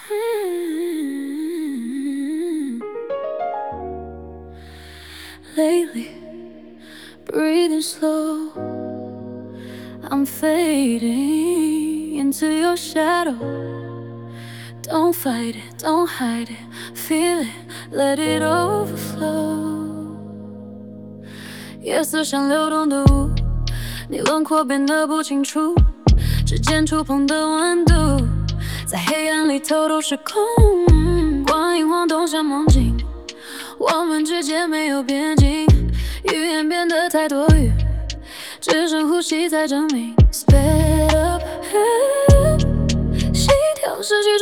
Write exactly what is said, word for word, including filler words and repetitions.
Lately, breathing slow, I'm fading into your shadow. Don't fight it, don't hide it, feel it, let it overflow. 夜色像流动的雾，你轮廓变得不清楚，指尖触碰的温度，在黑暗里偷偷失控。光影晃动像梦境，我们之间没有边境，语言变得太多余，只剩呼吸在证明。Sped up， 心跳失去。